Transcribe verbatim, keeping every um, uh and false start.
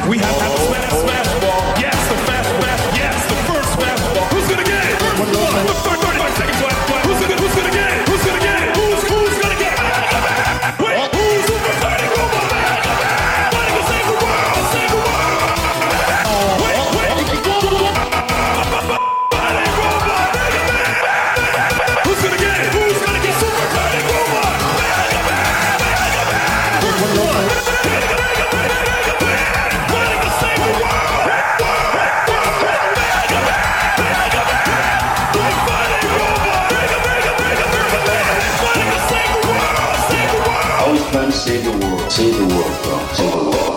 We have to have a smash, smash ball. Yes, the fast, fast, yes, the first fast ball. Who's gonna get it? First one, the first thirty-five seconds left. Who's gonna, who's gonna get it? Who's gonna get it? Who's, who's gonna get it? Wait, who's super fighting robot? Fighting to save the world, save the world. Wait, wait, fighting robot. Who's gonna get it? Who's gonna get super fighting robot? First one. Trying to save the world, save the world, bro, save the world.